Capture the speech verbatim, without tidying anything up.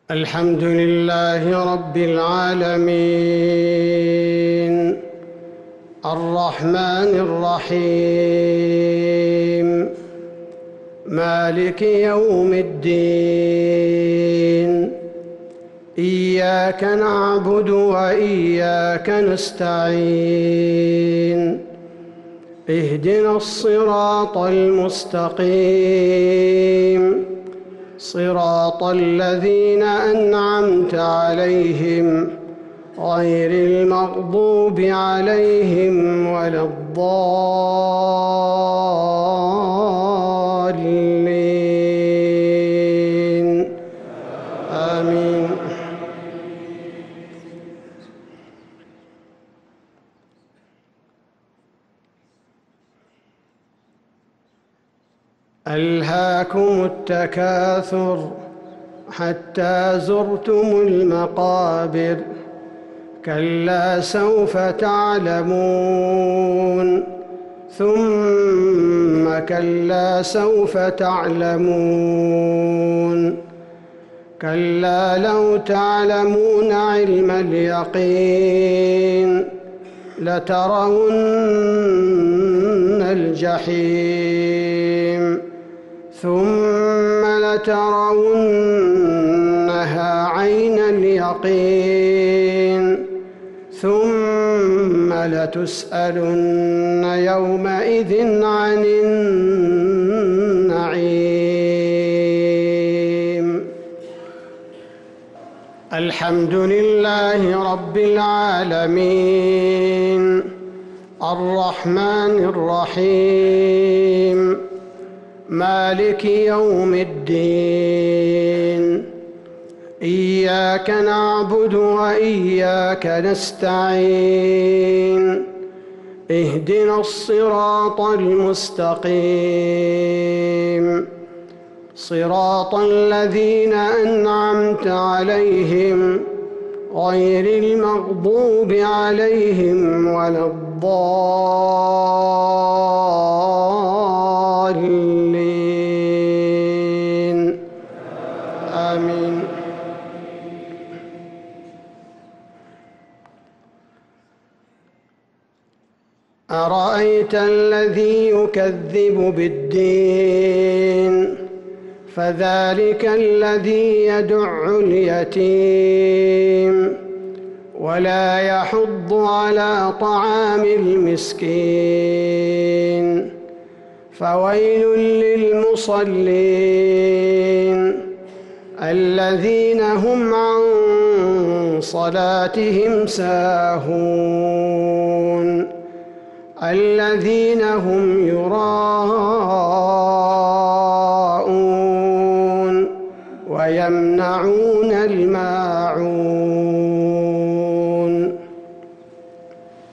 الحمد لله رب العالمين الرحمن الرحيم مالك يوم الدين إياك نعبد وإياك نستعين اهدنا الصراط المستقيم صراط الذين أنعمت عليهم غير المغضوب عليهم ولا الضالين آمين. ألهاكم التكاثر حتى زرتم المقابر كلا سوف تعلمون ثم كلا سوف تعلمون كلا لو تعلمون علم اليقين لترون الجحيم ثم لترونها عين اليقين ثم لتسألن يومئذ عن النعيم. الحمد لله رب العالمين الرحمن الرحيم مالك يوم الدين إياك نعبد وإياك نستعين اهدنا الصراط المستقيم صراط الذين أنعمت عليهم غير المغضوب عليهم ولا الضالين آمين. أرأيت الذي يكذب بالدين فذلك الذي يدع اليتيم ولا يحض على طعام المسكين فويل للمصلين الذين هم عن صلاتهم ساهون الذين هم يراءون ويمنعون الماعون.